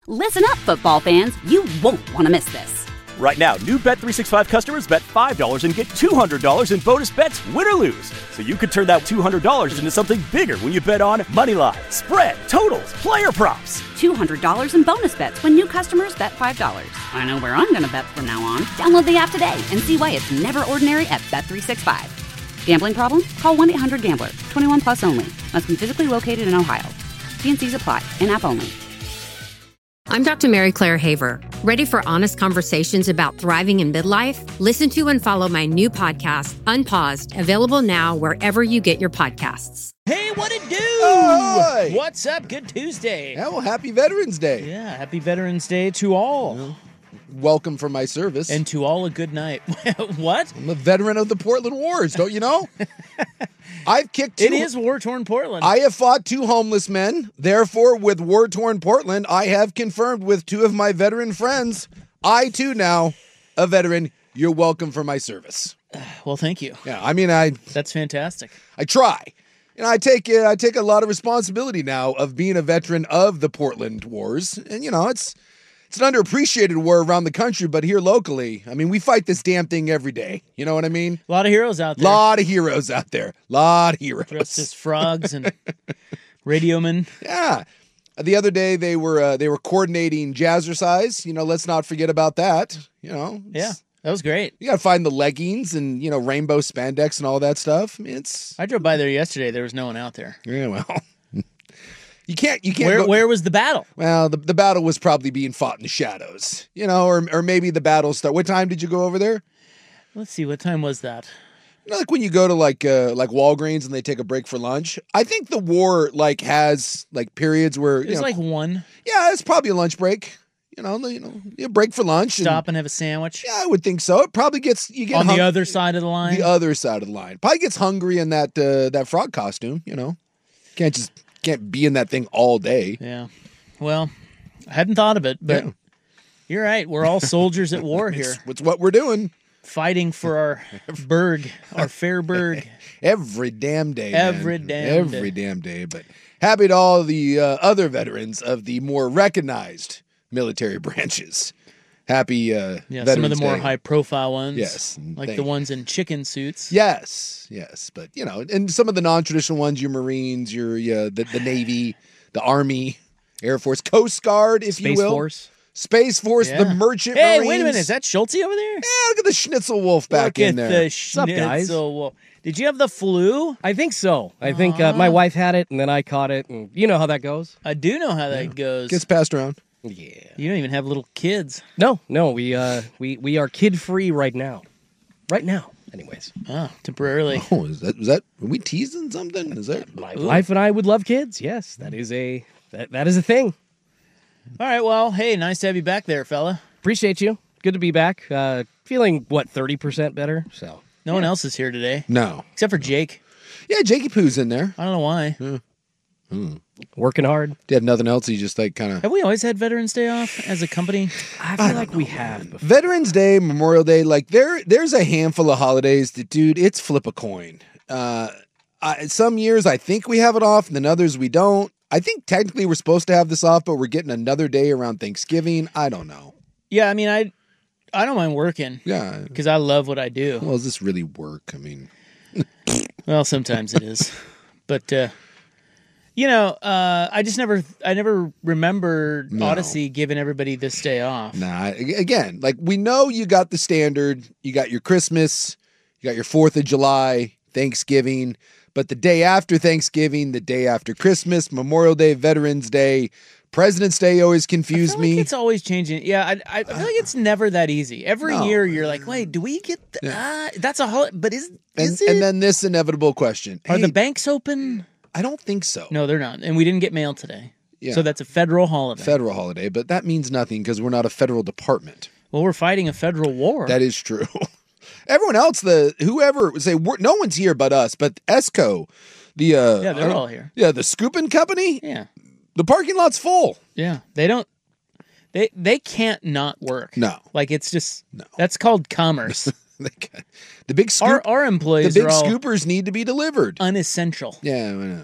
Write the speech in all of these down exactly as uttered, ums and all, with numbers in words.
Listen up, football fans. You won't want to miss this. Right now, new Bet three sixty-five customers bet five dollars and get two hundred dollars in bonus bets, win or lose. So you could turn that two hundred dollars into something bigger when you bet on moneyline, spread, totals, player props. two hundred dollars in bonus bets when new customers bet five dollars. I know where I'm going to bet from now on. Download the app today and see why it's never ordinary at Bet three sixty-five. Gambling problem? Call one eight hundred gambler. twenty-one plus only. Must be physically located in Ohio. T and C's apply. In-app only. I'm Doctor Mary Claire Haver. Ready for honest conversations about thriving in midlife? Listen to and follow my new podcast, Unpaused, available now wherever you get your podcasts. Hey, what it do? Hi. What's up? Good Tuesday. Yeah, well, happy Veterans Day. Yeah, happy Veterans Day to all. Well, welcome from my service. And to all a good night. What? I'm a veteran of the Portland Wars, don't you know? I've kicked two... It is war-torn Portland. I have fought two homeless men. Therefore, with war-torn Portland, I have confirmed with two of my veteran friends, I, too, now, a veteran. You're welcome for my service. Well, thank you. Yeah, I mean, I... That's fantastic. I try. And I take uh, I take a lot of responsibility now of being a veteran of the Portland Wars. And, you know, it's... It's an underappreciated war around the country, but here locally, I mean, we fight this damn thing every day. You know what I mean? A lot of heroes out there. A lot of heroes out there. A lot of heroes. Dressed as frogs and radiomen. Yeah. The other day they were uh, they were coordinating jazzercise. You know, let's not forget about that. You know. Yeah, that was great. You got to find the leggings and, you know, rainbow spandex and all that stuff. I mean, it's. I drove by there yesterday. There was no one out there. Yeah, well. You can't, you can't Where, go, where was the battle? Well, the, the battle was probably being fought in the shadows, you know, or or maybe the battle start. What time did you go over there? Let's see. What time was that? You know, like when you go to like uh, like Walgreens and they take a break for lunch. I think the war like has like periods where It was you know, like one. Yeah, it's probably a lunch break. You know, you know, you break for lunch. Stop and, and have a sandwich. Yeah, I would think so. It probably gets you get on hung- the other side of the line. The other side of the line probably gets hungry in that uh, that frog costume. You know, can't just. Can't be in that thing all day. Yeah. Well, I hadn't thought of it, but yeah. You're right. We're all soldiers at war here. It's, it's what we're doing. Fighting for our burg, our fair burg. Every damn day. Every man. damn Every day. damn day. But happy to all the uh, other veterans of the more recognized military branches. Happy uh, yeah, Veterans some of the more Day. high-profile ones. Yes. Like thank the ones in chicken suits. Yes, yes. But, you know, and some of the non-traditional ones, your Marines, your uh, the, the Navy, the Army, Air Force, Coast Guard, if Space you will. Force. Space Force, Yeah. the Merchant Hey, Marines. wait a minute. Is that Schulte over there? Yeah, look at the Schnitzel Wolf back Look in at there. the What's up, guys? Schnitzel Wolf. Did you have the flu? I think so. I think uh, my wife had it, and then I caught it, and you know how that goes. I do know how that goes. Gets passed around. Yeah. You don't even have little kids. No, no, we uh, we we are kid free right now. Right now, anyways. Oh, temporarily. Oh, is that, is that, are we teasing something? Is that? My Ooh. wife and I would love kids. Yes, that is a that, that is a thing. All right, well, hey, nice to have you back there, fella. Appreciate you. Good to be back. Uh, feeling what thirty percent better. So No one else is here today. No. Except for Jake. Yeah, Jakey Poo's in there. I don't know why. Yeah. Hmm. working hard. Do you have nothing else? You just like kind of. Have we always had Veterans Day off as a company? I feel like we have before. Veterans Day, Memorial Day, like there, there's a handful of holidays that, dude, it's flip a coin. Uh, I, some years I think we have it off, and then others we don't. I think technically we're supposed to have this off, but we're getting another day around Thanksgiving. I don't know. Yeah, I mean, I I don't mind working. Yeah. Because I love what I do. Well, is this really work? I mean. Well, sometimes it is. But, uh, you know, uh, I just never, I never remembered No. Odyssey giving everybody this day off. Nah, again, like we know you got the standard, you got your Christmas, you got your fourth of July, Thanksgiving, but the day after Thanksgiving, the day after Christmas, Memorial Day, Veterans Day, President's Day always I confused feel me. like it's always changing. Yeah, I, I feel like it's never that easy. Every No. year you're like, wait, do we get, th- uh, that's a holiday, but is, and, is it? and then this inevitable question. Are Hey, the banks open? I don't think so. No, they're not. And we didn't get mail today. Yeah. So that's a federal holiday. Federal holiday, but that means nothing because we're not a federal department. Well, we're fighting a federal war. That is true. Everyone else, the whoever say we're, no one's here but us, but ESCO, the uh, Yeah, they're I don't- all here. Yeah, the scooping company. Yeah. The parking lot's full. Yeah. They don't, they they can't not work. No. Like it's just, No. that's called commerce. The big scoop, our, our the employees big are all scoopers need to be delivered. unessential. Yeah, I know.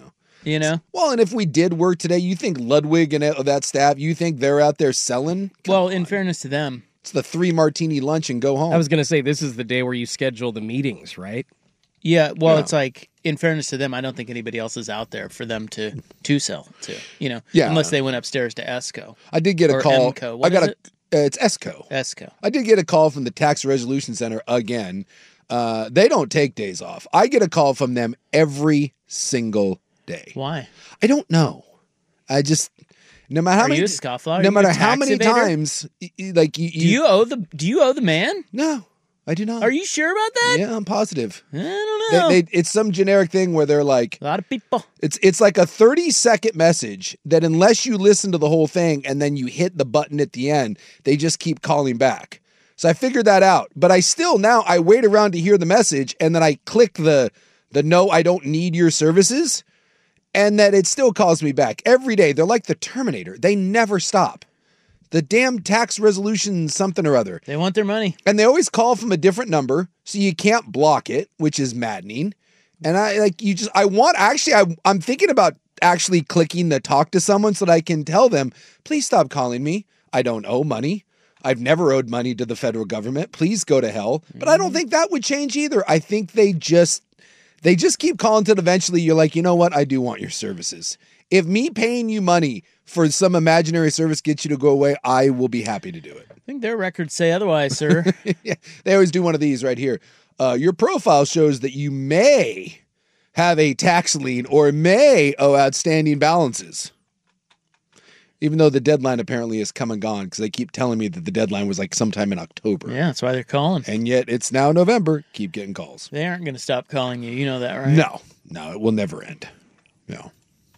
You know? Well, and if we did work today, you think Ludwig and that staff, you think they're out there selling? Come well, on. in fairness to them. It's the three martini lunch and go home. I was going to say, this is the day where you schedule the meetings, right? Yeah, well, Yeah. it's like, in fairness to them, I don't think anybody else is out there for them to to sell to, you know? Yeah. Unless they went upstairs to ESCO. I did get a or call. E M C O. What I got is a. it? Uh, it's ESCO. ESCO. I did get a call from the Tax Resolution Center again. Uh, they don't take days off. I get a call from them every single day. Why? I don't know. I just no matter how Are many you a scofflaw? Are no you a matter how tax many evader? times y- y- like you, Do you owe the Do you owe the man? no, I do not. Are you sure about that? Yeah, I'm positive. I don't know. They, they, it's some generic thing where they're like, a lot of people. it's it's like a thirty second message that unless you listen to the whole thing and then you hit the button at the end, they just keep calling back. So I figured that out. But I still now I wait around to hear the message and then I click the the no, I don't need your services, and that it still calls me back every day. They're like the Terminator. They never stop. The damn tax resolution something or other. They want their money. And they always call from a different number, so you can't block it, which is maddening. And I like you just I want actually I I'm thinking about actually clicking the talk to someone so that I can tell them, please stop calling me. I don't owe money. I've never owed money to the federal government. Please go to hell. But I don't think that would change either. I think they just they just keep calling till eventually you're like, you know what? I do want your services. If me paying you money for some imaginary service gets you to go away, I will be happy to do it. I think their records say otherwise, sir. Yeah, they always do one of these right here. Uh, your profile shows that you may have a tax lien or may owe outstanding balances. Even though the deadline apparently is come and gone because they keep telling me that the deadline was like sometime in October. Yeah, that's why they're calling. And yet it's now November. Keep getting calls. They aren't going to stop calling you. You know that, right? No, no, it will never end. No.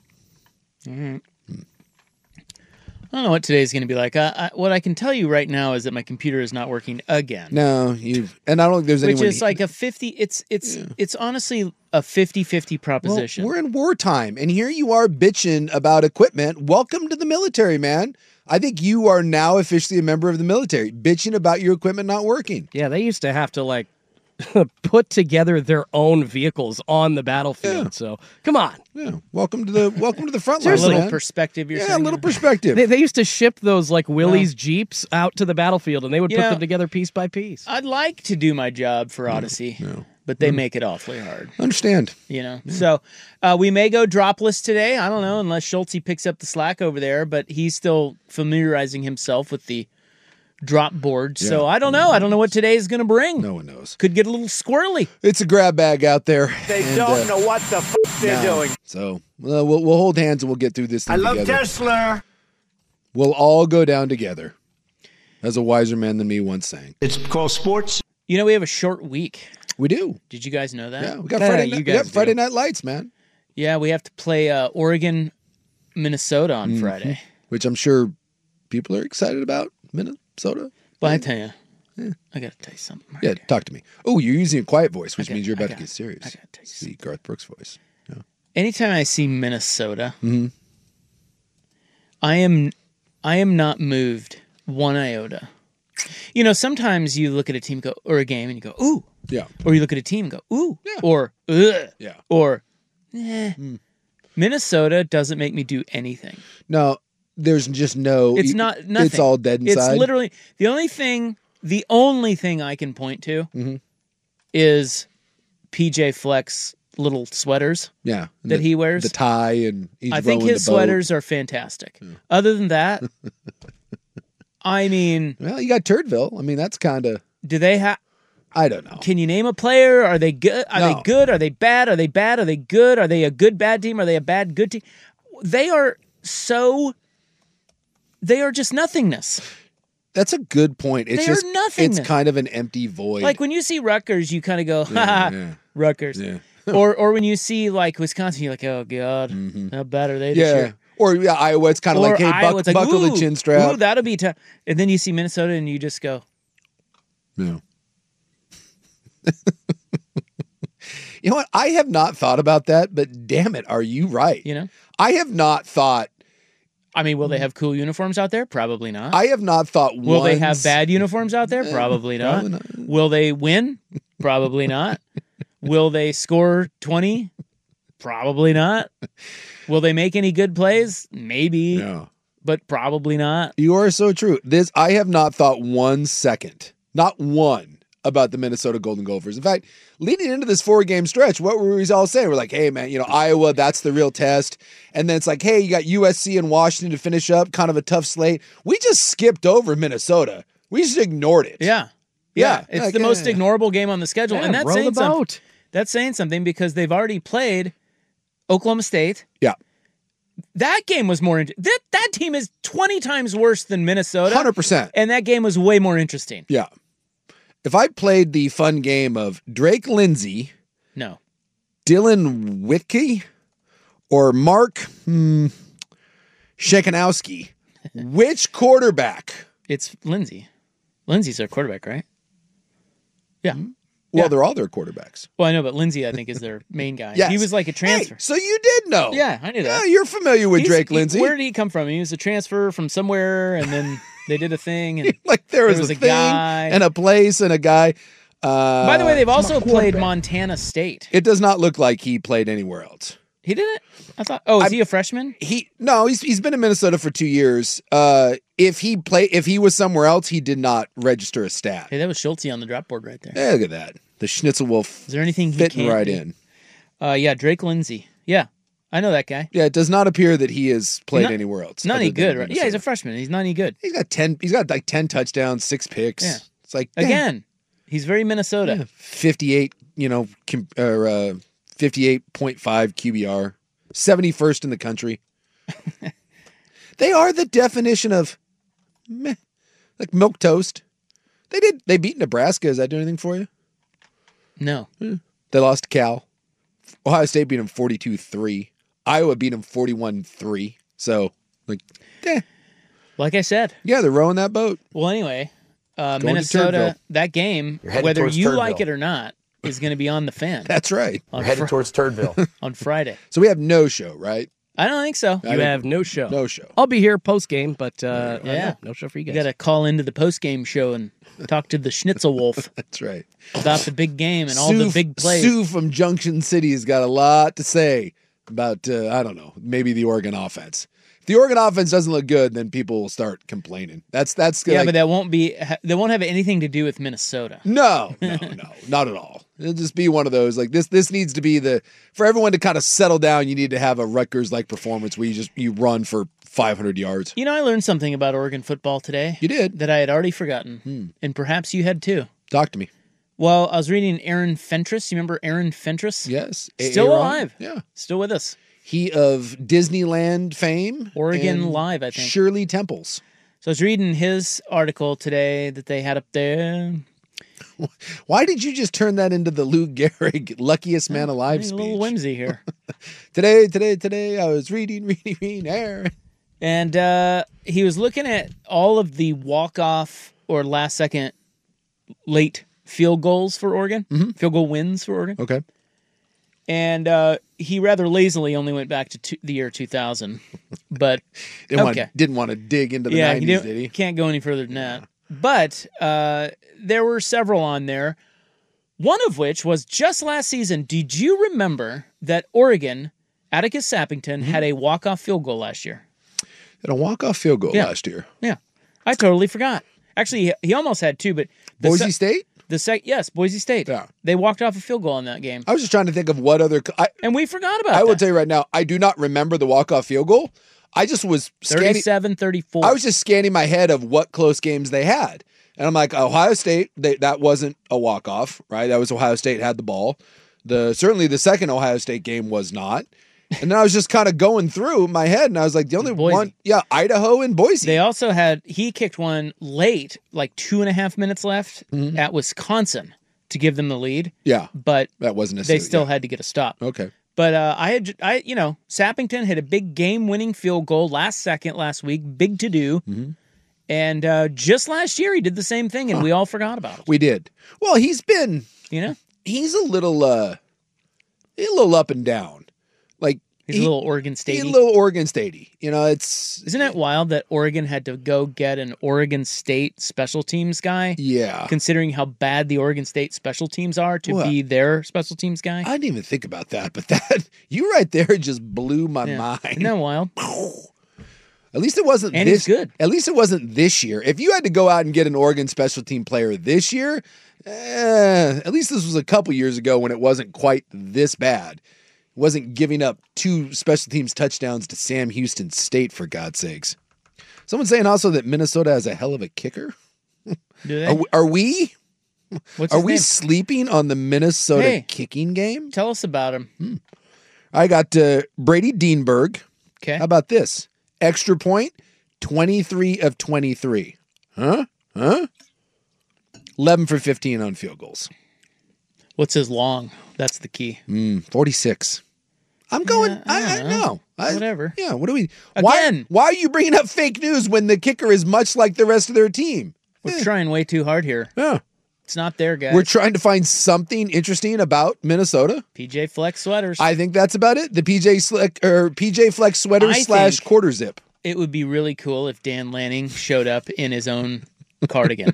I don't know what today's going to be like. I, I, what I can tell you right now is that my computer is not working again. No, you've, and I don't think there's Which anyone. is like a fifty, it's it's it's honestly a fifty-fifty Well, proposition. we're in wartime, and here you are bitching about equipment. Welcome to the military, man. I think you are now officially a member of the military, bitching about your equipment not working. Yeah, they used to have to like put together their own vehicles on the battlefield. Yeah. So come on. Yeah, welcome to the welcome to the front a line, little man. perspective you're Yeah, a saying. little there. perspective. They, they used to ship those like Willys Jeeps out to the battlefield and they would You put know, them together piece by piece. I'd like to do my job for Odyssey, but they make it awfully hard. Understand? You know, so uh, we may go dropless today. I don't know, unless Schulte picks up the slack over there, but he's still familiarizing himself with the drop board. So Yeah. I don't know. I don't know what today is going to bring. No one knows. Could get a little squirrely. It's a grab bag out there. They and, don't uh, know what the f*** they're no. doing. So uh, we'll we'll hold hands and we'll get through this thing I love together. Tesla. We'll all go down together, as a wiser man than me once sang. It's called sports. You know, we have a short week. We do. Did you guys know that? Yeah, we got Yeah, Friday. you night, we guys got do. Friday Night Lights, man. Yeah, we have to play uh, Oregon, Minnesota on Mm-hmm. Friday. Which I'm sure people are excited about. Minnesota. But I tell you, I got to tell you something. Right Yeah, here. talk to me. Oh, you're using a quiet voice, which got- means you're I about got- to get serious. I gotta tell you See Garth Brooks' voice. Yeah. Anytime I see Minnesota, Mm-hmm. I am, I am not moved one iota. You know, sometimes you look at a team go or a game and you go, ooh, Yeah. or you look at a team and go, ooh, Yeah. or ugh, Yeah. or eh. Hmm. Minnesota doesn't make me do anything. No, there's just no. It's not nothing. It's all dead inside. It's literally the only thing. The only thing I can point to Mm-hmm. is P J Fleck's little sweaters yeah that the, he wears. the tie and he's I think rowing his the boat. sweaters are fantastic. Other than that, I mean, Well, you got Turdville. I mean, that's kind of. do they have? I don't know. Can you name a player? Are they good? Are No. they good? Are they bad? Are they bad? Are they good? Are they a good bad team? Are they a bad good team? They are so. They are just nothingness. That's a good point. It's They are just nothingness. It's kind of an empty void. Like when you see Rutgers, you kind of go, ha ha, yeah. Rutgers. Yeah. or or when you see like Wisconsin, you're like, oh god, how bad are they this yeah. year? Or yeah, Iowa. It's kind of Or like, hey, Iowa, buck, it's like, buckle ooh, the chin strap. Ooh, that'll be tough. And then you see Minnesota, and you just go, No. You know what? I have not thought about that, but damn it, are you right? you know. I have not thought. I mean, will they have cool uniforms out there? Probably not. I have not thought. Will they once- have bad uniforms out there? Probably not. probably not. Will they win? Probably not. Will they score twenty? Probably not. Will they make any good plays? Maybe, No. but probably not. You are so true. This I have not thought one second, not one, about the Minnesota Golden Gophers. In fact, leading into this four-game stretch, what were we all saying? We're like, hey, man, you know, Iowa, that's the real test. And then it's like, hey, you got U S C and Washington to finish up, kind of a tough slate. We just skipped over Minnesota. We just ignored it. Yeah. Yeah. Yeah. It's Like, the most eh. ignorable game on the schedule. Yeah, and that's row saying, the something, boat. that's saying something because they've already played Oklahoma State. Yeah. That game was more interesting. That, that team is twenty times worse than Minnesota. one hundred percent. And that game was way more interesting. Yeah. If I played the fun game of Drake Lindsay, No. Dylan Whitkey, or Mark hmm, Shekanowski, which quarterback? It's Lindsey. Lindsey's their quarterback, right? Yeah. Well, Yeah. they're all their quarterbacks. Well, I know, but Lindsey, I think, is their main guy. Yes. He was like a transfer. Hey, so you did know. Yeah, I knew that. Yeah, you're familiar with He's- Drake he- Lindsay. Where did he come from? He was a transfer from somewhere, and then they did a thing. And like there was, there was a, a thing guy. and a place and a guy. Uh, by the way, they've also played Montana State. it does not look like he played anywhere else. He didn't? I thought. Oh, is I'm- he a freshman? He no, he's he's been in Minnesota for two years. Uh, if he play, if he was somewhere else, he did not register a stat. Hey, that was Schulte on the drop board right there. Hey, look at that. The Schnitzel Wolf Is there anything he fitting can't right do? in. Uh, yeah, Drake Lindsey. Yeah, I know that guy. Yeah, it does not appear that he has played Not- anywhere else. Not other any than good, right? Yeah, he's a Minnesota. freshman. He's not any good. He's got ten. He's got like ten touchdowns, six picks. Yeah. It's like damn, Again, he's very Minnesota. fifty-eight. You know, com, or uh, fifty-eight point five Q B R, seventy-first in the country. They are the definition of meh, like milk toast. They did. They beat Nebraska. Does that do anything for you? No. They lost to Cal. Ohio State beat them forty-two three. Iowa beat them forty-one three. So, like, eh. Like I said. Yeah, they're rowing that boat. Well, anyway, uh, Going to Minnesota, Turdville. that game, You're headed whether towards you like Turdville. it or not, is going to be on the fan That's right. on, We're headed Fri- towards Turdville. on Friday. So we have no show, right? I don't think so. I You didn't- have no show. No show. I'll be here post game, but uh, Yeah. yeah, no show for you You guys. got to call into the post-game show and talk to the Schnitzel Wolf That's right. about the big game and all Sue, the big plays. Sue from Junction City has got a lot to say about, uh, I don't know, maybe the Oregon offense. If the Oregon offense doesn't look good, then people will start complaining. That's that's yeah, like, but that won't be. ha- That won't have anything to do with Minnesota. no, no, no, not at all. It'll just be one of those like this. This needs to be the for everyone to kind of settle down. You need to have a Rutgers like performance where you just you run for five hundred yards. You know, I learned something about Oregon football today. You did. that I had already forgotten, and perhaps you had too. Talk to me. Well, I was reading Aaron Fentress. You remember Aaron Fentress? Yes, Still Aaron? alive. Yeah, Still with us. he of Disneyland fame, Oregon and Live, I think. Shirley Temples. So I was reading his article today that they had up there. Why did you just turn that into the Lou Gehrig luckiest man alive A speech? little whimsy here. Today, today, today, I was reading, reading, reading air. And uh, he was looking at all of the walk-off or last-second late field goals for Oregon, Mm-hmm. field goal wins for Oregon. Okay. And uh, he rather lazily only went back to two, the year two thousand. But Didn't, okay. want, didn't want to dig into the yeah, he nineties, didn't- did he? can't go any further than that. But uh, there were several on there. One of which was just last season. Did you remember that Oregon, Atticus Sappington, Mm-hmm. had a walk-off field goal last year? Had a walk-off field goal Yeah. last year. Yeah, I totally forgot. Actually, he, he almost had two, but the Boise se- State? the sec, yes, Boise State. Yeah. They walked off a field goal in that game, I was just trying to think of what other. I, and we forgot about I that. will tell you right now, I do not remember the walk-off field goal. I just was scanning. thirty-seven thirty-four. I was just scanning my head of what close games they had. And I'm like, Ohio State, they, that wasn't a walk-off, right? That was Ohio State had the ball. The certainly the second Ohio State game was not. And then I was just kind of going through my head, and I was like, the only Boise. one, yeah, Idaho and Boise. They also had, he kicked one late, like two and a half minutes left Mm-hmm. at Wisconsin to give them the lead, yeah, but that wasn't they necessarily. still yeah. had to get a stop. Okay. But uh, I had, I you know, Sappington hit a big game-winning field goal last second last week, big to do. Mm-hmm. And uh, just last year he did the same thing, and we all forgot about it. We did. Well, he's been, You know, he's a little, uh, he's a little up and down. Like, He's a little Oregon State. He's a little Oregon Statey. You know, it's Isn't it wild that Oregon had to go get an Oregon State special teams guy? Yeah. Considering how bad the Oregon State special teams are to What? be their special teams guy. I didn't even think about that, but that you right there just blew my Yeah. mind. Isn't that wild? At least it wasn't And this he's good. At least it wasn't this year. If you had to go out and get an Oregon special team player this year, eh, at least this was a couple years ago when it wasn't quite this bad. It wasn't giving up two special teams touchdowns to Sam Houston State, for God's sakes. Someone's saying also that Minnesota has a hell of a kicker. Do they? Are we? Are we, What's are his we name? sleeping on the Minnesota Hey. kicking game? Tell us about him. I got uh, Brady Dienberg. Okay. How about this? Extra point, twenty-three of twenty-three. Huh? Huh? eleven for fifteen on field goals. What's his long? That's the key. Mm, forty-six. I'm going, Yeah, I I, I don't know. know. I- Whatever. Yeah, what do we, why, Again. why are you bringing up fake news when the kicker is much like the rest of their team? We're trying way too hard here. Yeah. It's not there, guys. We're trying to find something interesting about Minnesota. P J Flex sweaters. I think that's about it. The P J Slick or P J Flex sweater I slash think- quarter zip. It would be really cool if Dan Lanning showed up in his own cardigan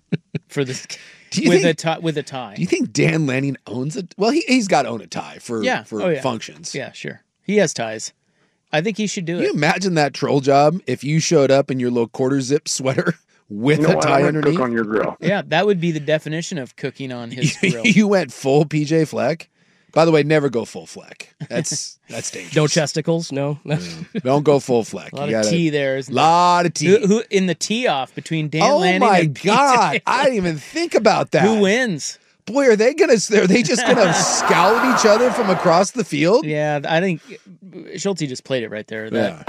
for this Do you with think- a tie. With a tie. Do you think Dan Lanning owns it? Well, he, he's got to own a tie for, Yeah. for Oh, yeah. functions. Yeah, sure. He has ties. I think he should do Can you it. imagine that troll job if you showed up in your little quarter zip sweater with No, a I tie don't underneath? cook on your grill. Yeah, that would be the definition of cooking on his grill. You went full P J Fleck. By the way, never go full Fleck. That's that's dangerous. No chesticles, no. Don't go full Fleck. A lot You of gotta- tea there. Isn't Lot of there? tea. Who, who in the tee off between Dan Oh Lanning my and P J God! I didn't even think about that. Who wins? Boy, are they gonna? Are they just gonna scowl at each other from across the field? Yeah, I think Schulte just played it right there. That,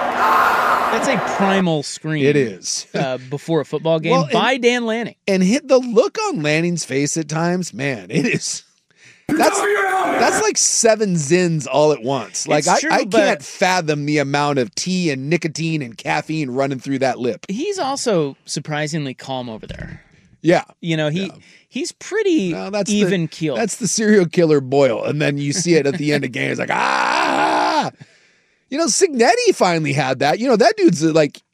Yeah, That's a primal scream. it is. Uh, before a football game Well, and- by Dan Lanning. And hit the look on Lanning's face at times, man, it is. That's that's like seven zins all at once. Like It's I, true, I but- can't fathom the amount of tea and nicotine and caffeine running through that lip. He's also surprisingly calm over there. Yeah. You know, he he's pretty No, that's even the, keeled. That's the serial killer Boyle. And then you see it at the end of games like, ah. You know, Signetti finally had that. You know, that dude's uh, like,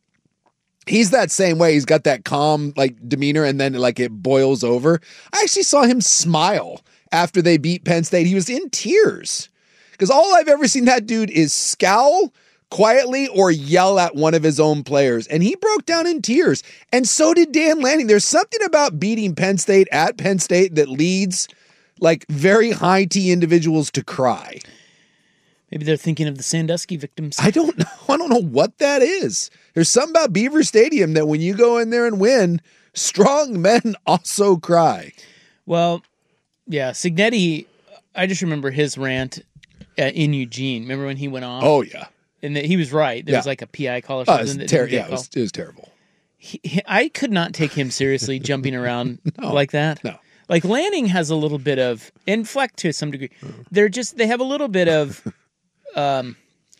he's that same way. He's got that calm like demeanor and then like it boils over. I actually saw him smile after they beat Penn State. He was in tears because all I've ever seen that dude is scowl quietly or yell at one of his own players. And he broke down in tears. And so did Dan Lanning. There's something about beating Penn State at Penn State that leads like very high T individuals to cry. Maybe they're thinking of the Sandusky victims. I don't know. I don't know what that is. There's something about Beaver Stadium that when you go in there and win, strong men also cry. Well, yeah, Signetti, I just remember his rant uh, in Eugene. Remember when he went off? Oh, yeah. And that he was right. There was Yeah. like a P I call or Oh, something. it was that ter- didn't get yeah, it was, called. it was terrible. He- he- I could not take him seriously jumping around No. like that. No. Like Lanning has a little bit of, and Fleck to some degree, they're just, they have a little bit of, um,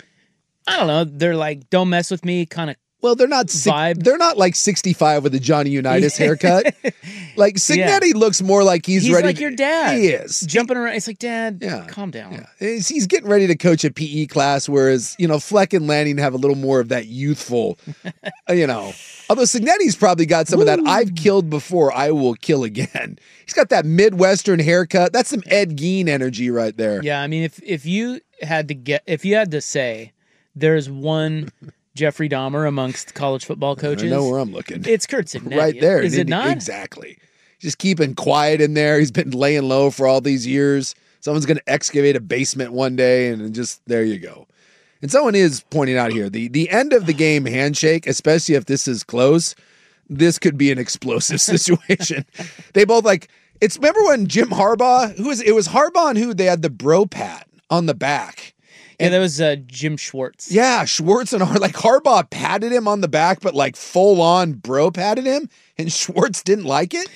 I don't know, they're like, don't mess with me kind of. Well, they're not six, Vibe. they're not like sixty-five with a Johnny Unitas haircut. Like Signetti looks more like he's, He's ready. like to- your dad. He is. Jumping around. It's like, Dad, Yeah. calm down. Yeah. He's, he's getting ready to coach a P E class, whereas, you know, Fleck and Lanning have a little more of that youthful, uh, you know. Although Signetti's probably got some of that. I've killed before, I will kill again. He's got that Midwestern haircut. That's some Ed Gein energy right there. Yeah, I mean, if if you had to get, if you had to say, there's one Jeffrey Dahmer amongst college football coaches. I know where I'm looking. It's Kurt Signetti. Right there. Is it Didn't- not? Exactly. Just keeping quiet in there. He's been laying low for all these years. Someone's going to excavate a basement one day, and just there you go. And someone is pointing out here the the end of the game handshake, especially if this is close, this could be an explosive situation. They both like it's. Remember when Jim Harbaugh, who was it was Harbaugh and who they had the bro pat on the back. Yeah, that was uh, Jim Schwartz. Yeah, Schwartz and Har- like Harbaugh patted him on the back, but like full on bro patted him, and Schwartz didn't like it.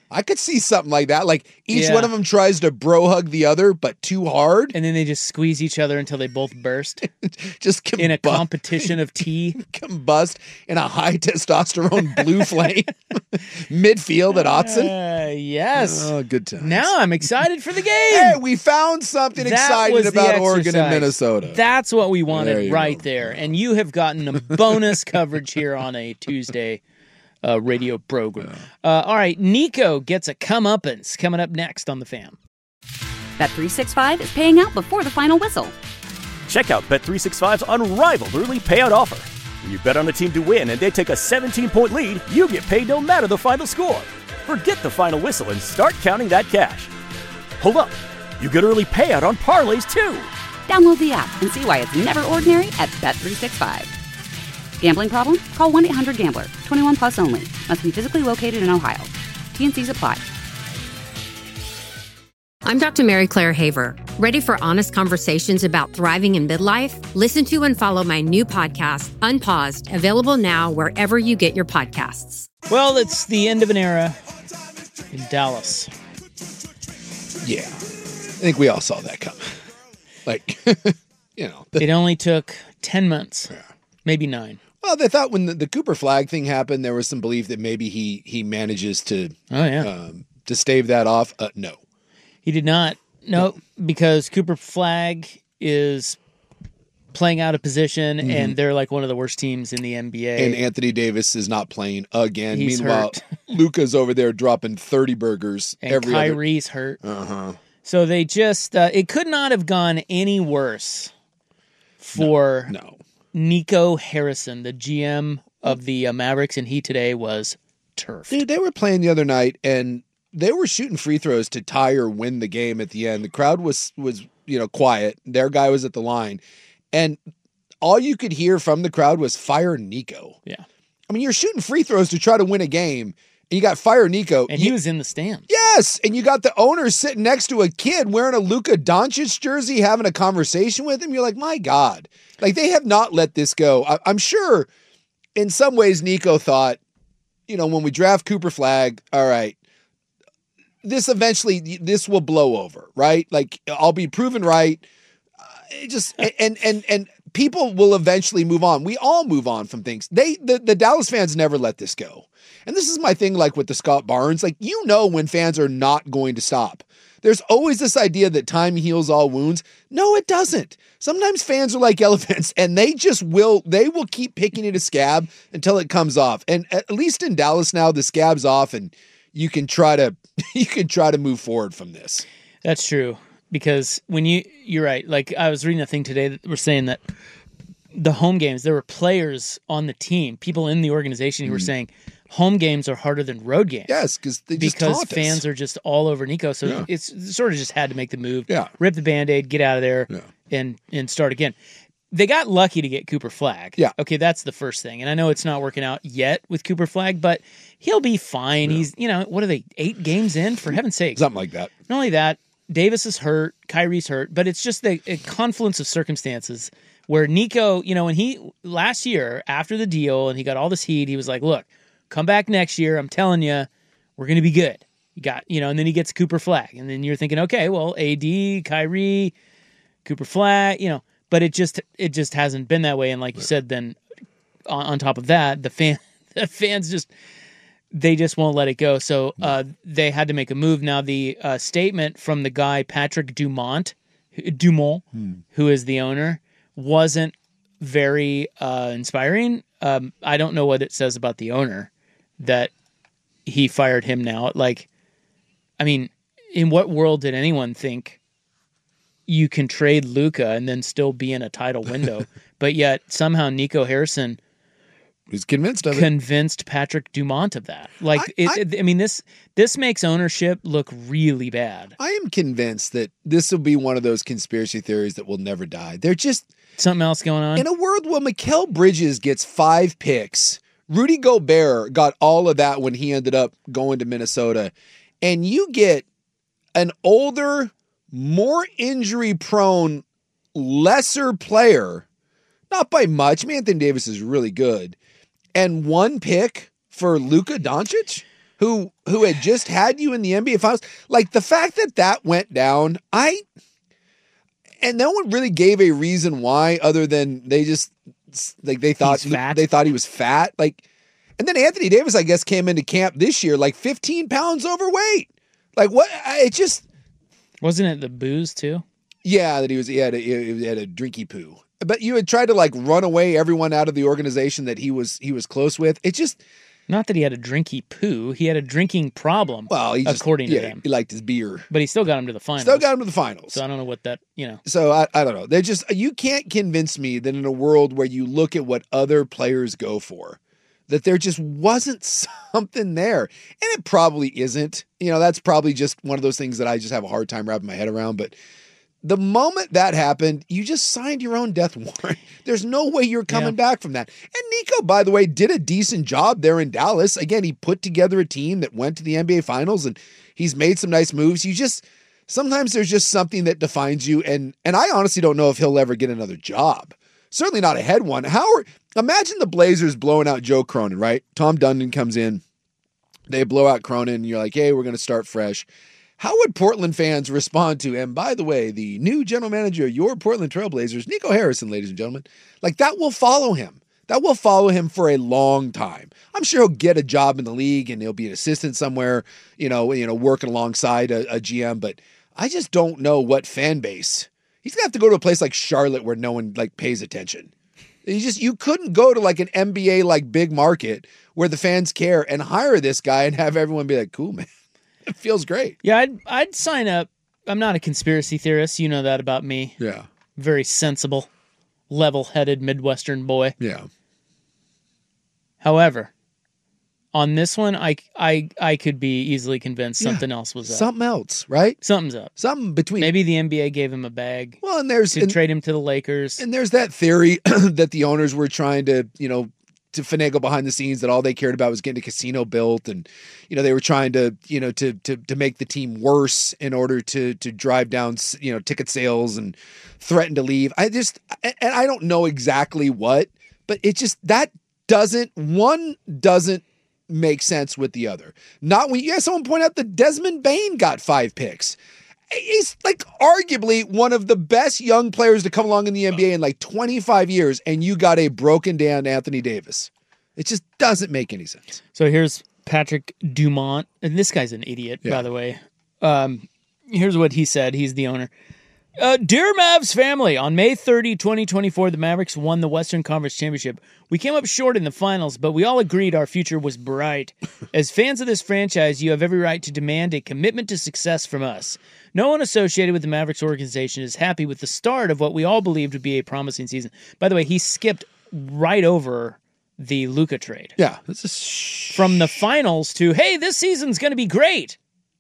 I could see something like that. Like each Yeah. one of them tries to bro hug the other, but too hard. And then they just squeeze each other until they both burst Just combust, in a competition of tea. combust in a high testosterone blue flame midfield at Autzen. Uh, yes. Oh, good times. Now I'm excited for the game. Hey, we found something That exciting was the about Oregon and exercise. Minnesota. That's what we wanted There you right go. there. And you have gotten a bonus coverage here on a Tuesday uh, radio program. Uh, all right, Nico gets a comeuppance coming up next on The Fan. Bet three sixty-five is paying out before the final whistle. Check out Bet three sixty-five's unrivaled early payout offer. When you bet on a team to win and they take a seventeen-point lead, you get paid no matter the final score. Forget the final whistle and start counting that cash. Hold up. You get early payout on parlays, too. Download the app and see why it's never ordinary at Bet three sixty-five. Gambling problem? Call one eight hundred gambler. twenty-one plus only. Must be physically located in Ohio. T N Cs apply. I'm Doctor Mary Claire Haver. Ready for honest conversations about thriving in midlife? Listen to and follow my new podcast, Unpaused, available now wherever you get your podcasts. Well, it's the end of an era in Dallas. Yeah. I think we all saw that coming. Like, you know. The, It only took ten months, maybe nine. well, they thought when the, the Cooper Flag thing happened, there was some belief that maybe he he manages to Oh, yeah. um, to stave that off. Uh, no. He did not. No, because Cooper Flag is playing out of position, and they're like one of the worst teams in the N B A. And Anthony Davis is not playing again. He's Meanwhile, hurt. Luka's over there dropping thirty burgers and every other. Kyrie's hurt. Uh-huh. So they just, uh, it could not have gone any worse for No. Nico Harrison, the G M of the uh, Mavericks, and he today was turfed. Dude, they were playing the other night, and they were shooting free throws to tie or win the game at the end. The crowd was was you know quiet. Their guy was at the line, and all you could hear from the crowd was "Fire Nico." Yeah. I mean, you're shooting free throws to try to win a game, and you got "Fire Nico," And he You- was in the stands. yes, and you got the owner sitting next to a kid wearing a Luka Doncic jersey, having a conversation with him. You're like, my God, like they have not let this go. I, I'm sure, in some ways, Nico thought, you know, when we draft Cooper Flag, all right, this eventually this will blow over, right? Like I'll be proven right. Uh, it just and and and people will eventually move on. We all move on from things. They the, the Dallas fans never let this go. And this is my thing, like with the Scott Barnes, like you know when fans are not going to stop. There's always this idea that time heals all wounds. No, it doesn't. Sometimes fans are like elephants and they just will, they will keep picking at a scab until it comes off. And at least in Dallas now, the scab's off and you can try to, you can try to move forward from this. That's true. Because when you, you're right. Like I was reading a thing today that were saying that the home games, there were players on the team, people in the organization who were saying home games are harder than road games. Yes, because they just because taunt us. fans are just all over Nico. So Yeah. it's sort of just had to make the move, Yeah. rip the Band-Aid, get out of there, Yeah. and and start again. They got lucky to get Cooper Flag. Yeah. Okay, that's the first thing. And I know it's not working out yet with Cooper Flag, but he'll be fine. He's, you know, what are they, eight games in? For heaven's sake. Something like that. Not only that, Davis is hurt, Kyrie's hurt, but it's just the a confluence of circumstances where Nico, you know, when he, last year, after the deal, and he got all this heat, he was like, look, come back next year. I'm telling you, we're going to be good. You got, you know, and then he gets Cooper Flag. And then you're thinking, okay, well, A D, Kyrie, Cooper Flag, you know, but it just, it just hasn't been that way. And like you said, then on, on top of that, the fan, the fans just, they just won't let it go. So uh, they had to make a move. Now, the uh, statement from the guy, Patrick Dumont, Dumont, who is the owner, wasn't very uh, inspiring. Um, I don't know what it says about the owner that he fired him now. Like, I mean, in what world did anyone think you can trade Luka and then still be in a title window? But yet somehow Nico Harrison He's convinced of it. convinced Patrick Dumont of that. Like, I- it, I- it, I mean, this this makes ownership look really bad. I am convinced that this will be one of those conspiracy theories that will never die. They're just, Something else going on? in a world where Mikal Bridges gets five picks, Rudy Gobert got all of that when he ended up going to Minnesota, and you get an older, more injury-prone, lesser player, not by much. I mean, Anthony Davis is really good, and one pick for Luka Doncic? who who had just had you in the N B A Finals. Like the fact that that went down, I and no one really gave a reason why, other than they just like they thought He's fat. they thought he was fat. Like, and then Anthony Davis, I guess, came into camp this year like fifteen pounds overweight. Like what? I- It just Wasn't it the booze too? yeah, that he was he had a, he had a drinky poo. But you had tried to like run away everyone out of the organization that he was he was close with. It just Not that he had a drinky poo. He had a drinking problem. well, he just, according yeah, to them. he liked his beer. But he still got him to the finals. Still got him to the finals. So I don't know what that, you know. So I, I don't know. They just you can't convince me that in a world where you look at what other players go for, that there just wasn't something there. And it probably isn't. You know, that's probably just one of those things that I just have a hard time wrapping my head around. But the moment that happened, you just signed your own death warrant. There's no way you're coming Yeah. back from that. And Nico, by the way, did a decent job there in Dallas. Again, he put together a team that went to the N B A Finals, and he's made some nice moves. You just sometimes there's just something that defines you, and and I honestly don't know if he'll ever get another job. Certainly not a head one. How are, imagine the Blazers blowing out Joe Cronin, right? Tom Dundon comes in, they blow out Cronin, and you're like, hey, we're going to start fresh. How would Portland fans respond to, and by the way, the new general manager of your Portland Trailblazers, Nico Harrison, ladies and gentlemen, like that will follow him. That will follow him for a long time. I'm sure he'll get a job in the league and he'll be an assistant somewhere, you know, you know, working alongside a, a G M, but I just don't know what fan base. He's gonna have to go to a place like Charlotte where no one like pays attention. You just you couldn't go to like an N B A like big market where the fans care and hire this guy and have everyone be like, cool, man. It feels great. Yeah, I'd I'd sign up. I'm not a conspiracy theorist. You know that about me. Yeah. Very sensible, level-headed Midwestern boy. Yeah. However, on this one, I, I, I could be easily convinced something Yeah. else was up. Something else, right? Something's up. Something between. Maybe the N B A gave him a bag Well, and there's to and, trade him to the Lakers. and there's that theory that the owners were trying to, you know, to finagle behind the scenes, that all they cared about was getting a casino built, and you know they were trying to, you know, to to to make the team worse in order to to drive down, you know, ticket sales and threaten to leave. I just and I don't know exactly what, but it just that doesn't one doesn't make sense with the other. Not when you have someone point out that Desmond Bain got five picks. He's like arguably one of the best young players to come along in the N B A in like twenty-five years, and you got a broken down Anthony Davis. It just doesn't make any sense. So here's Patrick Dumont, and this guy's an idiot, Yeah. by the way. Um, here's what he said. He's the owner. Uh, Dear Mavs family, on May thirtieth, twenty twenty-four, the Mavericks won the Western Conference Championship. We came up short in the finals, but we all agreed our future was bright. As fans of this franchise, you have every right to demand a commitment to success from us. No one associated with the Mavericks organization is happy with the start of what we all believed would be a promising season. By the way, he skipped right over the Luka trade. Yeah, this is sh- From the finals to, hey, this season's going to be great.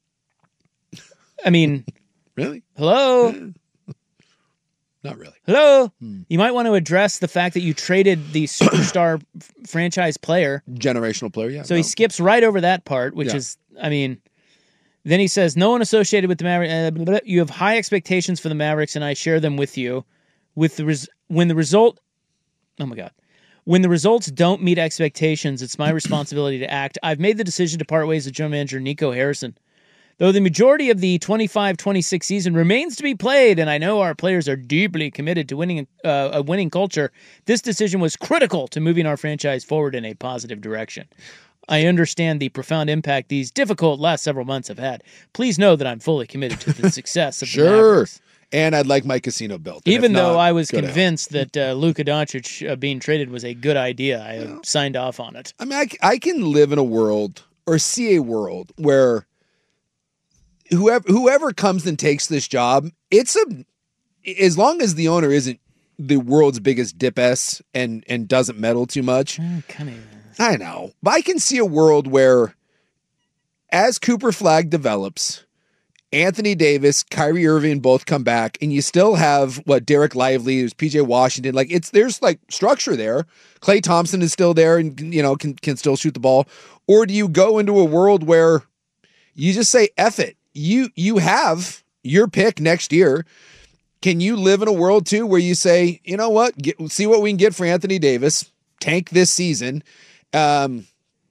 I mean, really hello? not really. Hello? You might want to address the fact that you traded the superstar f- franchise player. Generational player, yeah. So no. he skips right over that part, which Yeah. is, I mean, then he says, no one associated with the Mavericks. Uh, blah, blah, blah. You have high expectations for the Mavericks, and I share them with you. With the res- when the result, oh my God, when the results don't meet expectations, it's my responsibility to act. I've made the decision to part ways with general manager Nico Harrison. Though the majority of the twenty-five twenty-six season remains to be played, and I know our players are deeply committed to winning uh, a winning culture, this decision was critical to moving our franchise forward in a positive direction. I understand the profound impact these difficult last several months have had. Please know that I'm fully committed to the success of the Sure. Mavericks. And I'd like my casino built. And Even if though not, I was go to hell. convinced that uh, Luka Doncic uh, being traded was a good idea, I uh, signed off on it. I mean, I, c- I can live in a world or see a world where whoever whoever comes and takes this job, it's a as long as the owner isn't the world's biggest dip ass and and doesn't meddle too much. Kind of. I know, but I can see a world where, as Cooper Flag develops, Anthony Davis, Kyrie Irving both come back, and you still have what Derek Lively, there's P J Washington. Like it's there's like structure there. Klay Thompson is still there, and you know can can still shoot the ball. Or do you go into a world where you just say F it? You you have your pick next year. Can you live in a world too where you say, you know what, get, see what we can get for Anthony Davis, tank this season. Um,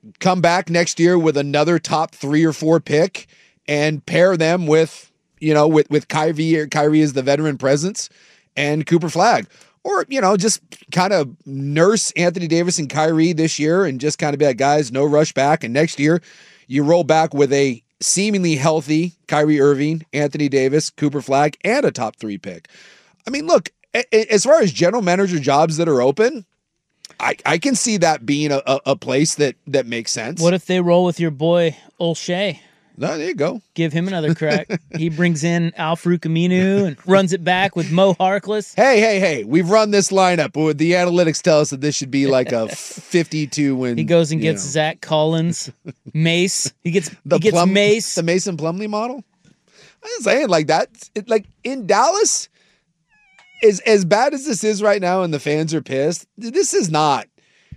come back next year with another top three or four pick and pair them with, you know, with, with Kyrie, Kyrie as the veteran presence and Cooper Flagg. Or, you know, just kind of nurse Anthony Davis and Kyrie this year and just kind of be like, guys, no rush back. And next year you roll back with a seemingly healthy Kyrie Irving, Anthony Davis, Cooper Flagg, and a top three pick. I mean, look, as far as general manager jobs that are open, I, I can see that being a, a, a place that, that makes sense. What if they roll with your boy Olshey? No, there you go. Give him another crack. He brings in Al-Farouq Aminu and runs it back with Mo Harkless. Hey, hey, hey, we've run this lineup. The analytics tell us that this should be like a fifty-two win. He goes and gets know. Zach Collins, Mace. He gets the he gets Plum, Mace. The Mason Plumlee model? I'm saying like that. It, like in Dallas, is as bad as this is right now and the fans are pissed, this is not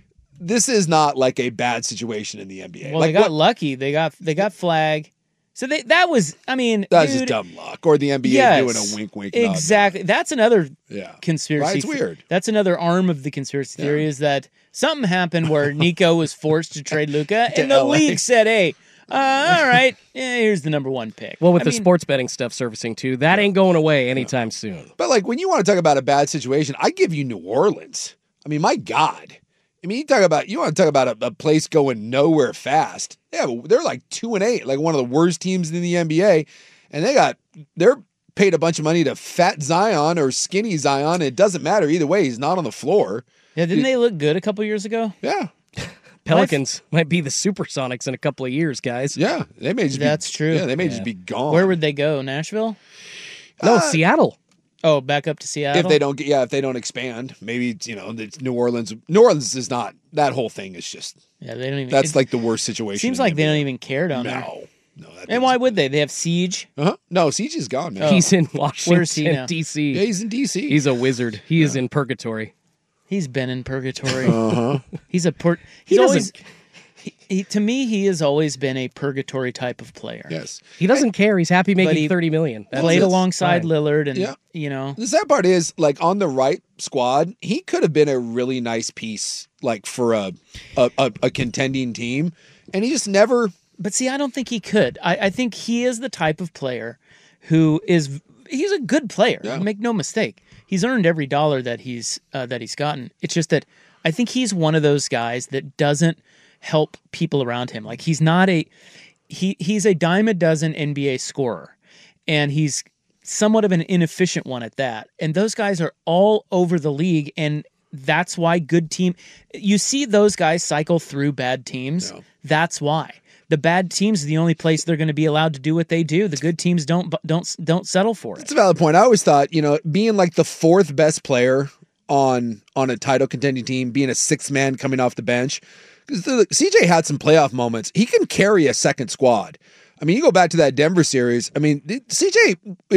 This is not like a bad situation in the N B A. Well, like they got what, lucky. They got they got Flagg. So they that was I mean that's dude, just dumb luck. Or the N B A yes, doing a wink wink. nod, Exactly. That's another Yeah. conspiracy. Right, it's th- weird. That's another arm of the conspiracy theory is that something happened where Nico was forced to trade Luka, and the L A. league said, "Hey, uh, all right, yeah, here's the number one pick." Well, with I the mean, sports betting stuff surfacing too, that ain't going away anytime soon. But like when you want to talk about a bad situation, I give you New Orleans. I mean, my God. I mean, you talk about you want to talk about a, a place going nowhere fast. Yeah, they're like two and eight, like one of the worst teams in the N B A, and they got they're paid a bunch of money to fat Zion or skinny Zion. It doesn't matter either way; he's not on the floor. yeah, didn't they look good a couple years ago? Yeah, Pelicans might be the Supersonics in a couple of years, guys. yeah, they may just That's be, true. Yeah, they may Yeah. just be gone. Where would they go? Nashville? No, Uh, Seattle. Oh, back up to Seattle. if they don't get yeah if they don't expand, maybe you know it's New Orleans. New Orleans is not that whole thing is just yeah, they don't even. that's it like the worst situation. seems in like the they N don't B A. even care down there. No, no. That And why would they? They have Siege. Uh huh. No, Siege is gone. Man. Oh. He's in Washington, Where's he now? D C. Yeah, he's in D C. He's a wizard. He is in purgatory. He's been in purgatory. uh huh. He's a port. He's He always. doesn't- He, he, to me, he has always been a purgatory type of player. Yes. He doesn't care. He's happy making he thirty million. That's Played it. alongside Fine. Lillard, and Yeah. you know, The sad part is, like, on the right squad, he could have been a really nice piece, like, for a a, a, a contending team, and he just never. but see, I don't think he could. I, I think he is the type of player who is he's a good player. Yeah. Make no mistake. He's earned every dollar that he's uh, that he's gotten. It's just that I think he's one of those guys that doesn't help people around him. Like he's not a he he's a dime a dozen N B A scorer, and he's somewhat of an inefficient one at that. And those guys are all over the league, and that's why good team. You see those guys cycle through bad teams. Yeah. That's why. The bad teams are the only place they're going to be allowed to do what they do. The good teams don't don't don't settle for it. It's a valid point. I always thought, you know, being like the fourth best player on on a title contending team, being a sixth man coming off the bench, because C J had some playoff moments. He can carry a second squad. I mean, you go back to that Denver series. I mean, C J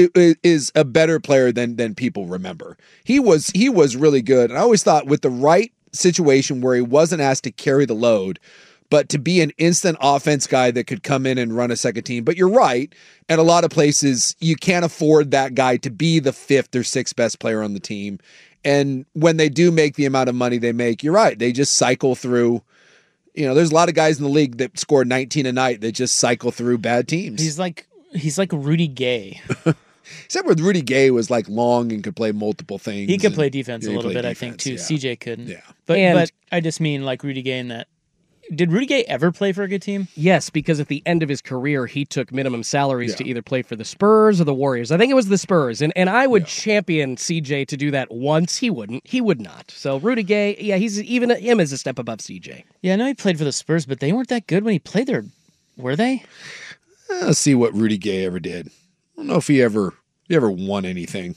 is a better player than than people remember. He was he was really good, and I always thought with the right situation where he wasn't asked to carry the load, but to be an instant offense guy that could come in and run a second team. But you're right. At a lot of places, you can't afford that guy to be the fifth or sixth best player on the team. And when they do make the amount of money they make, you're right. They just cycle through. You know, there's a lot of guys in the league that score nineteen a night that just cycle through bad teams. He's like he's like Rudy Gay. Except with Rudy Gay was like long and could play multiple things. He could and- play defense Yeah, a he little played bit, I think, defense, too. yeah. C J couldn't. Yeah. But And- but I just mean like Rudy Gay in that. Did Rudy Gay ever play for a good team? Yes, because at the end of his career, he took minimum salaries Yeah. to either play for the Spurs or the Warriors. I think it was the Spurs, and and I would champion C J to do that once. He wouldn't. He would not. So Rudy Gay, yeah, he's even him is a step above C J. Yeah, I know he played for the Spurs, but they weren't that good when he played there, were they? Eh, Let's see what Rudy Gay ever did. I don't know if he ever he ever won anything.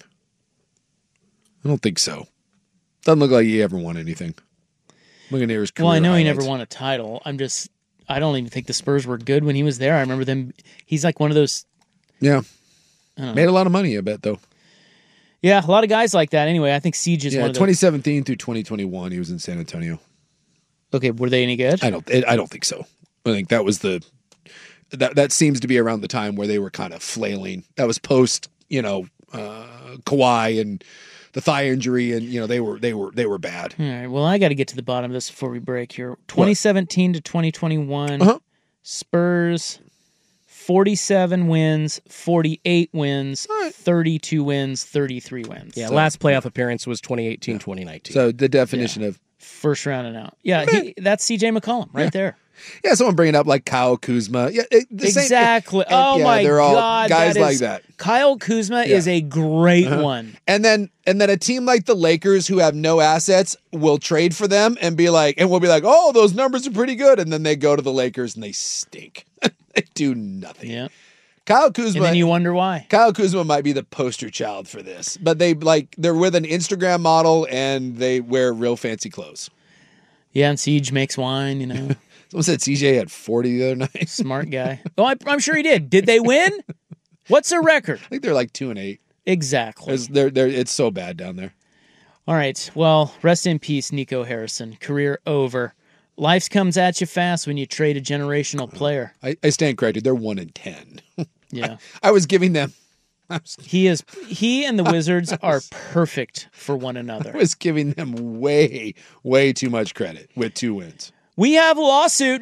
I don't think so. Doesn't look like he ever won anything. Looking at his career Well, I know he highlights. never won a title. I'm just, I don't even think the Spurs were good when he was there. I remember them. He's like one of those. Yeah. I don't know. Made a lot of money, I bet, though. Yeah, a lot of guys like that. Anyway, I think Siege is Yeah, one of the. twenty seventeen through twenty twenty-one, he was in San Antonio. Okay, were they any good? I don't I don't think so. I think that was the that that seems to be around the time where they were kind of flailing. That was post, you know, uh Kawhi and the thigh injury, and you know they were they were they were bad. All right. Well, I got to get to the bottom of this before we break here. twenty seventeen to twenty twenty-one, Uh-huh. Spurs, forty-seven wins, forty-eight wins, All right. thirty-two wins, thirty-three wins. Yeah, So- last playoff appearance was twenty eighteen, twenty nineteen. So the definition of First round and out. Yeah, he, that's C J McCollum right Yeah. there. yeah, someone bringing up like Kyle Kuzma. Yeah, it, the same- Exactly. and, oh yeah, my they're all God. guys that like is- that. Kyle Kuzma Yeah. is a great Uh-huh. one. And then and then a team like the Lakers who have no assets will trade for them and be like, and we'll be like, oh, those numbers are pretty good. And then they go to the Lakers and they stink. They do nothing. Yeah. Kyle And Kuzma. then you wonder why. Kyle Kuzma might be the poster child for this, but they like they're with an Instagram model and they wear real fancy clothes. Yeah, and Siege makes wine, you know. Someone said C J had forty the other night. I Smart guy. Oh, I, I'm sure he did. Did they win? What's their record? think they're like two and eight. Exactly. It's, they're, they're, it's so bad down there. All right. Well, rest in peace, Nico Harrison. Career over. Life comes at you fast when you trade a generational player. I, I stand corrected. They're one and ten. Yeah. I was giving them. I was, He is he and the Wizards are perfect for one I another. was giving them way, way too much credit with two wins. We have lawsuit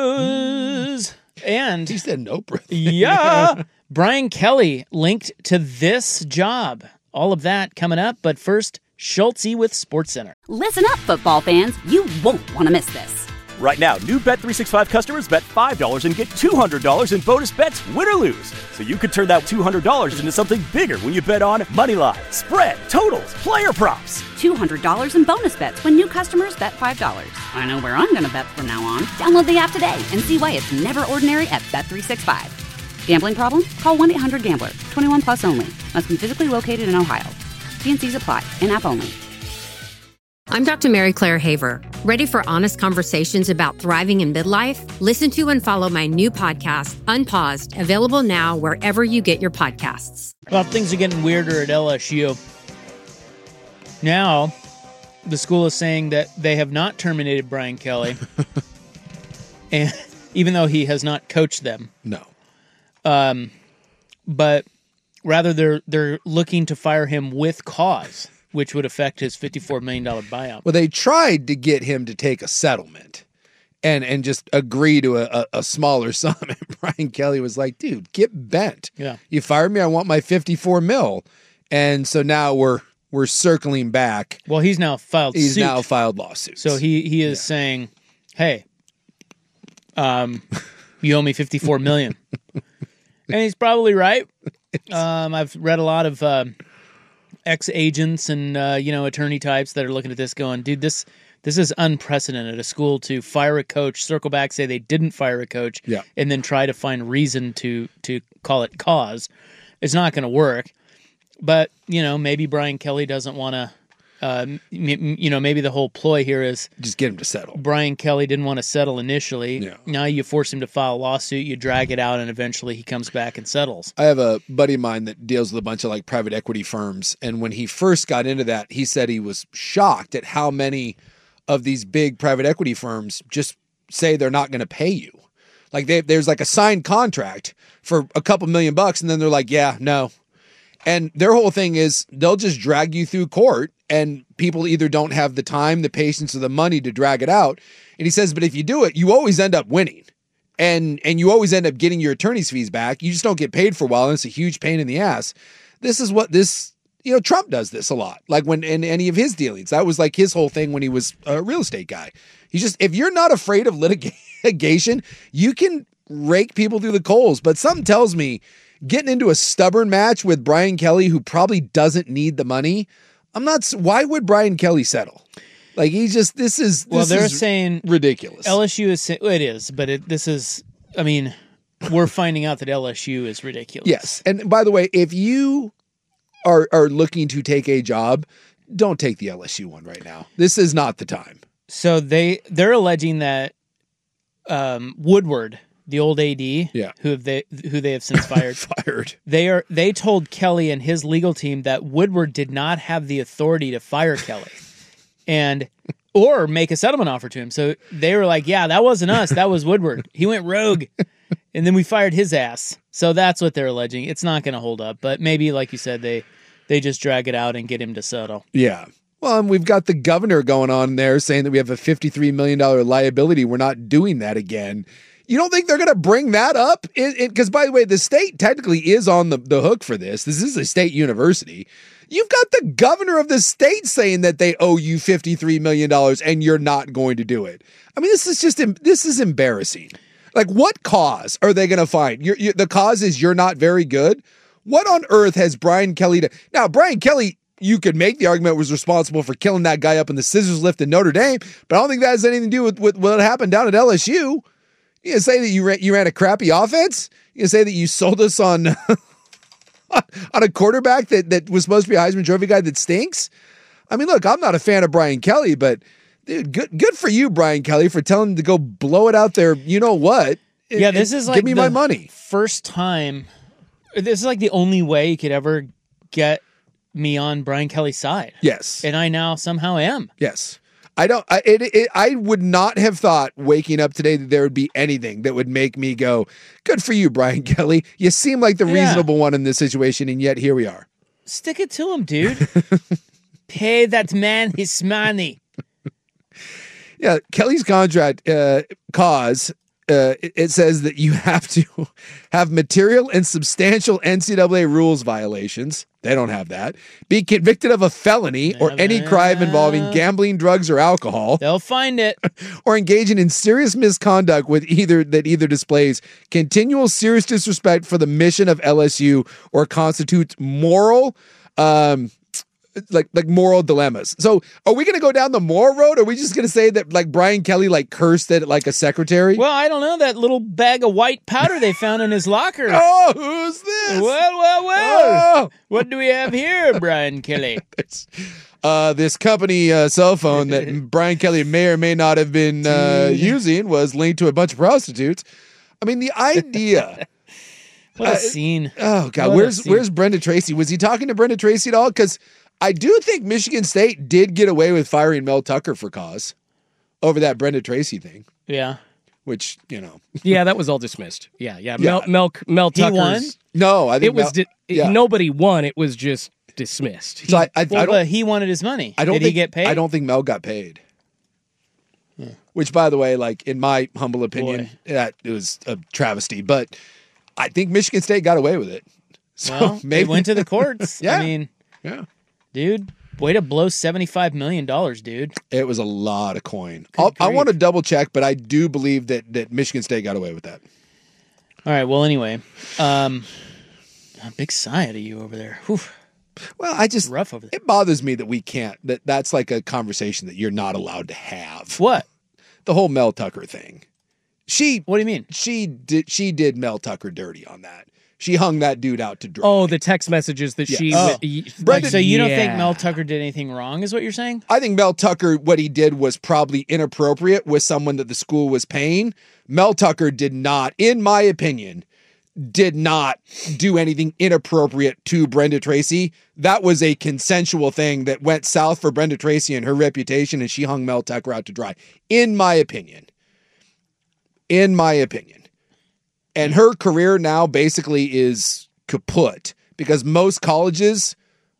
news. And He said no, bro. yeah, Brian Kelly linked to this job. All of that coming up, but first, Schultze with SportsCenter. Listen up, football fans. You won't want to miss this. Right now, new Bet three sixty-five customers bet five dollars and get two hundred dollars in bonus bets, win or lose. So you could turn that two hundred dollars into something bigger when you bet on money line, spread, totals, player props. two hundred dollars in bonus bets when new customers bet five dollars. I know where I'm going to bet from now on. Download the app today and see why it's never ordinary at Bet three sixty-five. Gambling problem? Call one eight hundred gambler. twenty-one plus only. Must be physically located in Ohio. T and C's apply. In-app only. I'm Doctor Mary Claire Haver. Ready for honest conversations about thriving in midlife? Listen to and follow my new podcast, Unpaused, available now wherever you get your podcasts. Well, things are getting weirder at L S U. Now, the school is saying that they have not terminated Brian Kelly, and even though he has not coached them, No. um, but rather they're they're looking to fire him with cause, which would affect his fifty-four million dollars buyout. Well, they tried to get him to take a settlement and and just agree to a, a, a smaller sum. And Brian Kelly was like, dude, get bent. Yeah. You fired me. I want my fifty-four mil. And so now we're we're circling back. Well, he's now filed He's suit. now filed lawsuits. So he he is saying, "Hey, um, you owe me fifty-four million dollars," and he's probably right. Um, I've read a lot of um, ex-agents and uh, you know attorney types that are looking at this, going, "Dude, this this is unprecedented. A school to fire a coach, circle back, say they didn't fire a coach, Yeah. and then try to find reason to to call it cause. It's not going to work." But, you know, maybe Brian Kelly doesn't want to, uh, m- m- you know, maybe the whole ploy here is just get him to settle. Brian Kelly didn't want to settle initially. Yeah. Now you force him to file a lawsuit, you drag it out, and eventually he comes back and settles. I have a buddy of mine that deals with a bunch of like private equity firms. And when he first got into that, he said he was shocked at how many of these big private equity firms just say they're not going to pay you. Like they, there's like a signed contract for a couple million bucks. And then they're like, yeah, no. And their whole thing is they'll just drag you through court, and people either don't have the time, the patience, or the money to drag it out. And he says, but if you do it, you always end up winning. And and you always end up getting your attorney's fees back. You just don't get paid for a while, and it's a huge pain in the ass. This is what this, you know, Trump does this a lot. Like when in any of his dealings, that was like his whole thing when he was a real estate guy. He's just, if you're not afraid of litigation, you can rake people through the coals. But something tells me getting into a stubborn match with Brian Kelly, who probably doesn't need the money, I'm not, why would Brian Kelly settle? Like he just, this is, this Well, they're is saying ridiculous. L S U is, sa- it is, but it, this is, I mean, we're finding out that L S U is ridiculous. Yes. And by the way, if you are are looking to take a job, don't take the L S U one right now. This is not the time. So they, they're alleging that um, Woodward, the old A D, Yeah. who have they who they have since fired, Fired. They are they told Kelly and his legal team that Woodward did not have the authority to fire Kelly, and or make a settlement offer to him. So they were like, "Yeah, that wasn't us. That was Woodward. He went rogue, and then we fired his ass." So that's what they're alleging. It's not going to hold up, but maybe, like you said, they they just drag it out and get him to settle. Yeah. Well, and we've got the governor going on there saying that we have a fifty-three million dollars liability. We're not doing that again. You don't think they're going to bring that up? Because, by the way, the state technically is on the, the hook for this. This is a state university. You've got the governor of the state saying that they owe you fifty-three million dollars and you're not going to do it. I mean, this is just, this is embarrassing. Like, what cause are they going to find? You're, you're, the cause is you're not very good? What on earth has Brian Kelly done? Now, Brian Kelly, you could make the argument, was responsible for killing that guy up in the scissors lift in Notre Dame, but I don't think that has anything to do with, with what happened down at L S U. You can say that you ran, you ran a crappy offense? You can say that you sold us on, on a quarterback that, that was supposed to be a Heisman Trophy guy that stinks? I mean, look, I'm not a fan of Brian Kelly, but dude, good good for you, Brian Kelly, for telling him to go blow it out there. You know what? Yeah, this is like give me the my money. First time. This is like the only way you could ever get me on Brian Kelly's side. Yes. And I now somehow am. Yes. I don't, I, it, it, I would not have thought waking up today that there would be anything that would make me go, good for you, Brian Kelly. You seem like the Yeah. reasonable one in this situation, and yet here we are. Stick it to him, dude. Pay that man his money. Yeah, Kelly's contract uh, cause, uh, it, it says that you have to have material and substantial N C double A rules violations. They don't have that. Be convicted of a felony or any crime involving gambling, drugs, or alcohol. They'll find it. Or engaging in serious misconduct with either that either displays continual serious disrespect for the mission of L S U or constitutes moral um like like moral dilemmas. So are we going to go down the moral road, or are we just going to say that like Brian Kelly like cursed at like a secretary? Well, I don't know. That little bag of white powder they found in his locker. Oh, who's this? Well, well, well. Oh. What do we have here, Brian Kelly? Uh, this company uh, cell phone that Brian Kelly may or may not have been uh, using was linked to a bunch of prostitutes. I mean, the idea. What a uh, scene. Oh, God. What a Where's scene. where's Brenda Tracy? Was he talking to Brenda Tracy at all? Because I do think Michigan State did get away with firing Mel Tucker for cause over that Brenda Tracy thing, Yeah. which, you know. Yeah, that was all dismissed. Yeah, yeah. Yeah. Mel Mel, Mel He Tucker's. won? No, I think It was Mel- di- yeah. nobody won. It was just dismissed. So I, I, Well, I don't. but he wanted his money. I don't Did think he get paid? I don't think Mel got paid. Which, by the way, like in my humble opinion, Boy. that it was a travesty. But I think Michigan State got away with it. So Well, maybe they went to the courts. Yeah. I mean, yeah, dude, way to blow seventy-five million dollars, dude. it was a lot of coin. I'll, I grief. want to double check, but I do believe that that Michigan State got away with that. All right. Well, anyway, um, a big sigh out of you over there. Whew, Well, I just rough over there. it bothers me that we can't. That that's like a conversation that you're not allowed to have. What? The whole Mel Tucker thing. She What do you mean? she did she did Mel Tucker dirty on that. She hung that dude out to dry. Oh, the text messages that she. Oh. y- Brendan- like, So you don't think yeah. Mel Tucker did anything wrong? Is what you're saying? I think Mel Tucker, what he did was probably inappropriate with someone that the school was paying. Mel Tucker did not, in my opinion, did not do anything inappropriate to Brenda Tracy. That was a consensual thing that went south for Brenda Tracy and her reputation, and she hung Mel Tucker out to dry, in my opinion. In my opinion. And her career now basically is kaput because most colleges,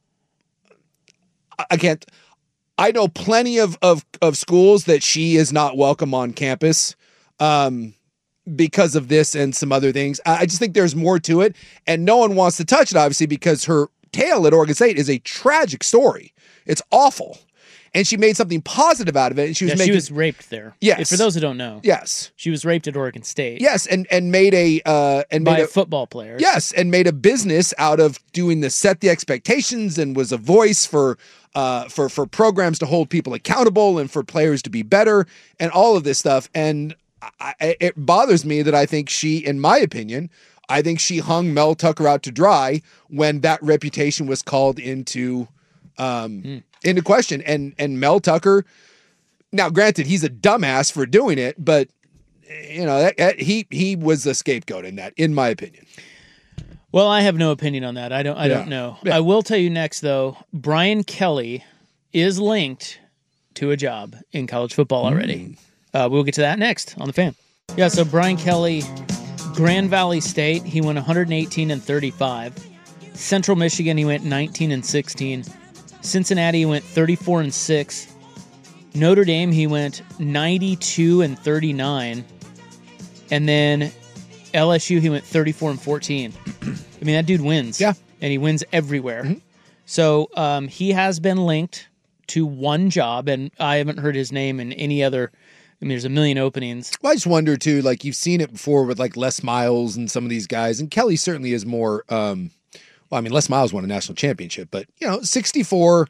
I can't, I know plenty of, of, of schools that she is not welcome on campus um, because of this and some other things. I I just think there's more to it, and no one wants to touch it, obviously, because her tale at Oregon State is a tragic story. It's awful. And she made something positive out of it. And she was Yeah, making, she was raped there. Yes. For those who don't know. yes, She was raped at Oregon State. yes, and and made a uh, and By made a a, football player. yes, and made a business out of doing the set the expectations and was a voice for uh for for programs to hold people accountable and for players to be better and all of this stuff. And I, I, it bothers me that I think she, in my opinion, I think she hung Mel Tucker out to dry when that reputation was called into um Hmm. into question. And and Mel Tucker, now granted, he's a dumbass for doing it, but you know that, that- he he was a scapegoat in that, in my opinion. Well, I have no opinion on that. I don't. I Yeah. don't know. Yeah. I will tell you next, though. Brian Kelly is linked to a job in college football already. Uh, we'll get to that next on the Fan. Yeah. So Brian Kelly, Grand Valley State. He went one hundred eighteen and thirty-five. Central Michigan, he went nineteen and sixteen. Cincinnati, he went thirty-four and six. Notre Dame, he went ninety-two and thirty-nine. And then L S U, he went thirty-four and fourteen. I mean, that dude wins. Yeah. And he wins everywhere. Mm-hmm. So um, he has been linked to one job, and I haven't heard his name in any other. I mean, there's a million openings. Well, I just wonder, too, like you've seen it before with like Les Miles and some of these guys, and Kelly certainly is more, um, well, I mean, Les Miles won a national championship, but, you know, sixty-four,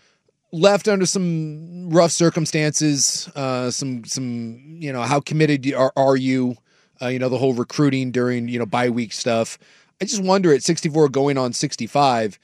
left under some rough circumstances, uh, some, some, you know, how committed are, are you, uh, you know, the whole recruiting during, you know, bye week stuff. I just wonder at sixty-four going on sixty-five,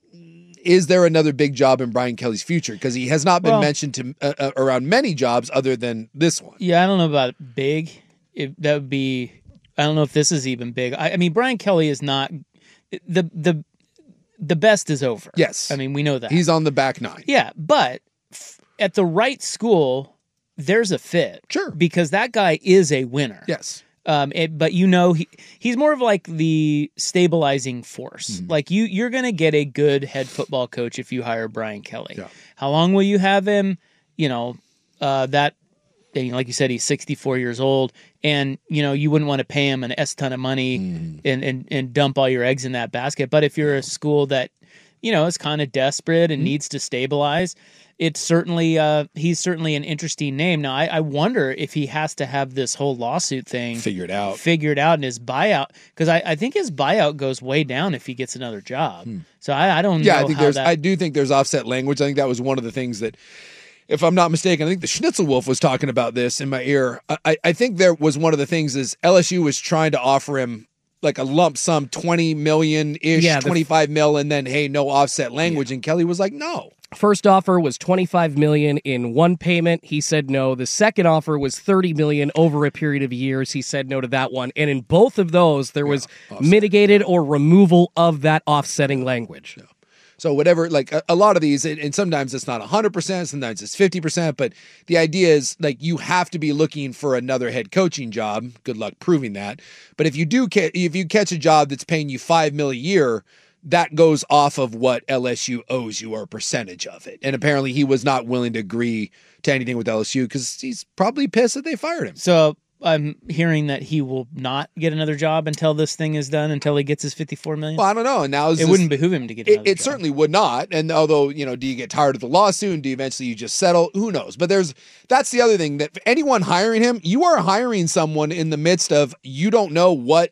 is there another big job in Brian Kelly's future? Because he has not been Well, mentioned to uh, uh, around many jobs other than this one. Yeah, I don't know about big. It, that would be. I don't know if this is even big. I, I mean, Brian Kelly is not the the the best is over. Yes. I mean we know that He's on the back nine. Yeah, but f- at the right school, there's a fit. Sure. Because that guy is a winner. Yes. Um, it, but you know he he's more of like the stabilizing force. Mm-hmm. Like you you're gonna get a good head football coach if you hire Brian Kelly. Yeah. How long will you have him? You know, uh, that you know, like you said, he's sixty-four years old, and you know you wouldn't want to pay him an S ton of money Mm. and, and and dump all your eggs in that basket. But if you're a school that you know is kind of desperate and Mm-hmm. needs to stabilize, it's certainly uh, he's certainly an interesting name. Now I, I wonder if he has to have this whole lawsuit thing Figured out. figured out in his buyout, because I, I think his buyout goes way down if he gets another job. So I, I don't Yeah, know I think how there's. that. I do think there's offset language. I think that was one of the things that, if I'm not mistaken, I think the Schnitzel Wolf was talking about this in my ear. I, I think there was one of the things is L S U was trying to offer him like a lump sum, twenty million ish, Yeah, the- twenty-five mil, and then hey, no offset language. And Kelly was like, no. First offer was twenty-five million dollars in one payment. He said no. The second offer was thirty million dollars over a period of years. He said no to that one. And in both of those, there was mitigated or removal of that offsetting language. So whatever, like a, a lot of these, and, and sometimes it's not one hundred percent, sometimes it's fifty percent, but the idea is like you have to be looking for another head coaching job. Good luck proving that. But if you do, ca- if you catch a job that's paying you five mil a year, that goes off of what L S U owes you or a percentage of it. And apparently he was not willing to agree to anything with L S U because he's probably pissed that they fired him. So I'm hearing that he will not get another job until this thing is done, until he gets his fifty-four million Well, I don't know. And now is It this- wouldn't behoove him to get It, another it job. certainly would not. And although, you know, do you get tired of the lawsuit and do you eventually you just settle? Who knows? But there's that's the other thing, that anyone hiring him, you are hiring someone in the midst of you don't know what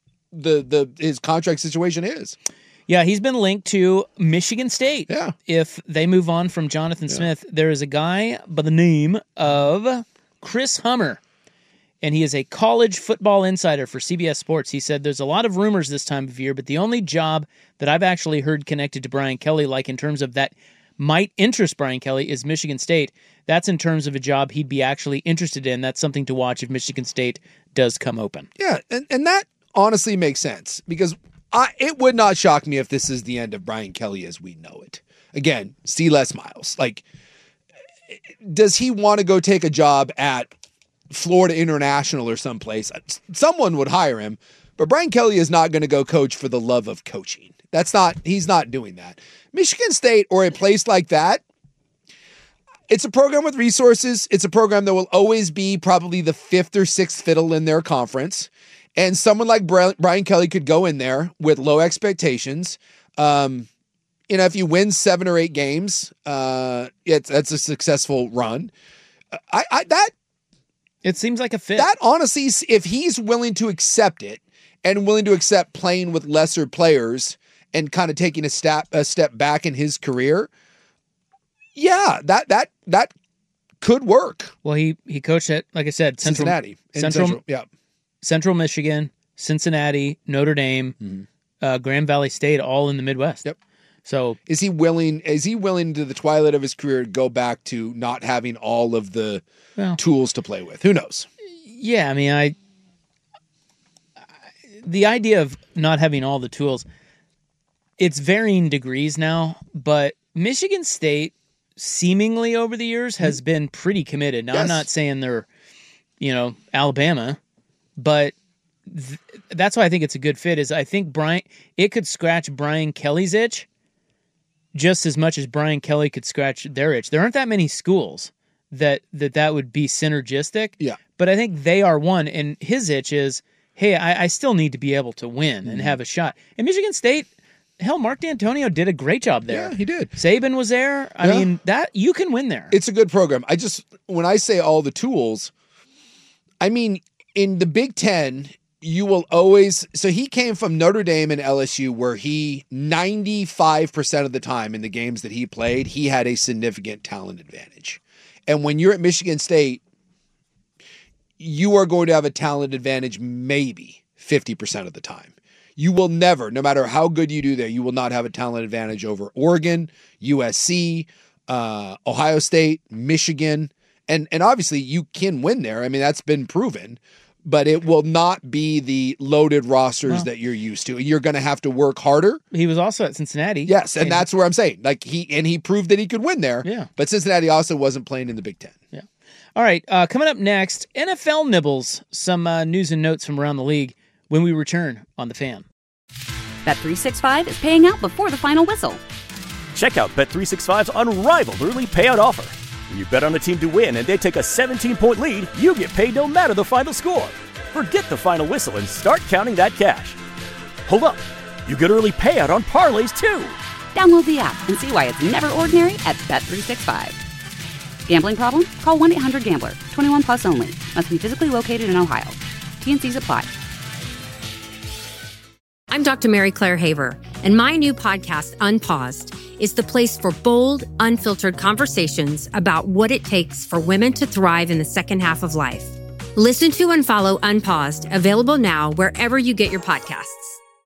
the the his contract situation is. Yeah, he's been linked to Michigan State. Yeah. If they move on from Jonathan Smith, there is a guy by the name of Chris Hummer, and he is a college football insider for C B S Sports. He said there's a lot of rumors this time of year, but the only job that I've actually heard connected to Brian Kelly, like in terms of that might interest Brian Kelly, is Michigan State. That's in terms of a job he'd be actually interested in. That's something to watch if Michigan State does come open. Yeah, and, and that honestly makes sense because I, it would not shock me if this is the end of Brian Kelly as we know it. Again, see Les Miles. Like, does he want to go take a job at Florida International or someplace? Someone would hire him, but Brian Kelly is not going to go coach for the love of coaching. That's not, he's not doing that. Michigan State or a place like that, it's a program with resources. It's a program that will always be probably the fifth or sixth fiddle in their conference. And someone like Brian Kelly could go in there with low expectations. Um, you know, if you win seven or eight games, uh, it's that's a successful run. I, I that It seems like a fit. that honestly, if he's willing to accept it and willing to accept playing with lesser players and kind of taking a step a step back in his career, yeah, that that that could work. well, he, he coached at, like I said, Central, Cincinnati, in Central, Central, yeah. Central Michigan, Cincinnati, Notre Dame, Mm-hmm. uh, Grand Valley State, all in the Midwest. Yep. So Is he willing? Is he willing to the twilight of his career to go back to not having all of the Well. tools to play with? Who knows? yeah, I mean, I the idea of not having all the tools, it's varying degrees now, but Michigan State seemingly over the years has been pretty committed. Now, I'm Yes. not saying they're, you know, Alabama, but th- that's why I think it's a good fit. Is I think Brian it could scratch Brian Kelly's itch just as much as Brian Kelly could scratch their itch. There aren't that many schools that that, that would be synergistic. Yeah. But I think they are one, and his itch is, hey, I, I still need to be able to win and Mhm. have a shot. And Michigan State, hell, Mark D'Antonio did a great job there. Yeah, he did. Saban was there. I Yeah. mean, that you can win there. It's a good program. I just, when I say all the tools, I mean, in the Big Ten, you will always, so he came from Notre Dame and L S U where he, ninety-five percent of the time in the games that he played, he had a significant talent advantage. And when you're at Michigan State, you are going to have a talent advantage maybe fifty percent of the time. You will never, no matter how good you do there, you will not have a talent advantage over Oregon, U S C, uh, Ohio State, Michigan. And, and obviously you can win there. I mean, that's been proven. But it will not be the loaded rosters No. that you're used to. You're going to have to work harder. He was also at Cincinnati. Yes, and that's where I'm saying, like he and he proved that he could win there. Yeah. But Cincinnati also wasn't playing in the Big Ten. Yeah. All right. Uh, coming up next, N F L nibbles. Some uh, news and notes from around the league when we return on The Fan. Bet three sixty-five is paying out before the final whistle. Check out Bet three sixty-five's unrivaled early payout offer. When you bet on a team to win and they take a seventeen-point lead, you get paid no matter the final score. Forget the final whistle and start counting that cash. Hold up. You get early payout on parlays, too. Download the app and see why it's never ordinary at Bet three sixty-five. Gambling problem? Call one eight hundred gambler. twenty-one plus only. Must be physically located in Ohio. T and Cs apply. I'm Doctor Mary Claire Haver, and my new podcast, Unpaused, is the place for bold, unfiltered conversations about what it takes for women to thrive in the second half of life. Listen to and follow Unpaused, available now wherever you get your podcasts.